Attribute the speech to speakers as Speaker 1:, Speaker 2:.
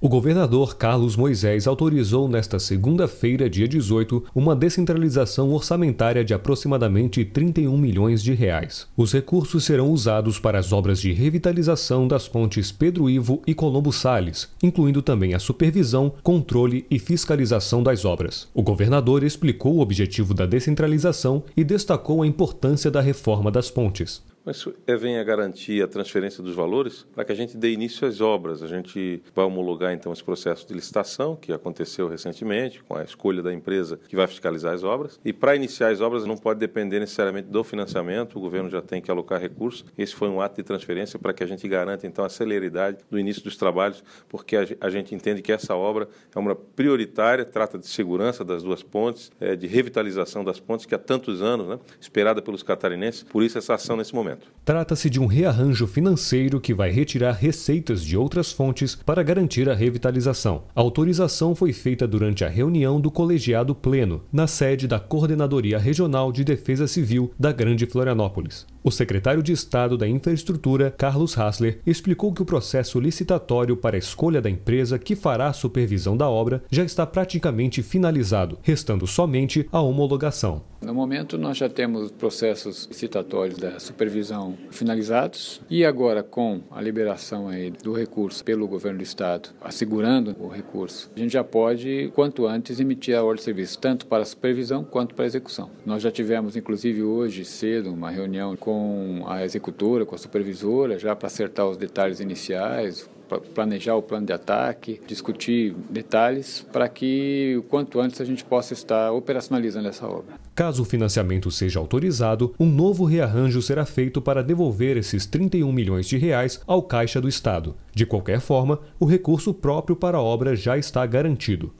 Speaker 1: O governador Carlos Moisés autorizou nesta segunda-feira, dia 18, uma descentralização orçamentária de aproximadamente 31 milhões de reais. Os recursos serão usados para as obras de revitalização das pontes Pedro Ivo e Colombo Salles, incluindo também a supervisão, controle e fiscalização das obras. O governador explicou o objetivo da descentralização e destacou a importância da reforma das pontes.
Speaker 2: Isso vem a garantir a transferência dos valores para que a gente dê início às obras. A gente vai homologar, então, esse processo de licitação, que aconteceu recentemente, com a escolha da empresa que vai fiscalizar as obras. E para iniciar as obras não pode depender necessariamente do financiamento, o governo já tem que alocar recursos. Esse foi um ato de transferência para que a gente garanta, então, a celeridade do início dos trabalhos, porque a gente entende que essa obra é uma prioritária, trata de segurança das duas pontes, de revitalização das pontes, que há tantos anos, esperada pelos catarinenses, por isso essa ação nesse momento.
Speaker 1: Trata-se de um rearranjo financeiro que vai retirar receitas de outras fontes para garantir a revitalização. A autorização foi feita durante a reunião do colegiado pleno, na sede da Coordenadoria Regional de Defesa Civil da Grande Florianópolis. O secretário de Estado da Infraestrutura, Carlos Hassler, explicou que o processo licitatório para a escolha da empresa que fará a supervisão da obra já está praticamente finalizado, restando somente a homologação.
Speaker 3: No momento, nós já temos processos licitatórios da supervisão finalizados e agora, com a liberação do recurso pelo governo do Estado, assegurando o recurso, a gente já pode, quanto antes, emitir a ordem de serviço, tanto para a supervisão quanto para a execução. Nós já tivemos, inclusive, hoje cedo, uma reunião com a executora, com a supervisora, já para acertar os detalhes iniciais, planejar o plano de ataque, discutir detalhes para que o quanto antes a gente possa estar operacionalizando essa obra.
Speaker 1: Caso o financiamento seja autorizado, um novo rearranjo será feito para devolver esses 31 milhões de reais ao Caixa do Estado. De qualquer forma, o recurso próprio para a obra já está garantido.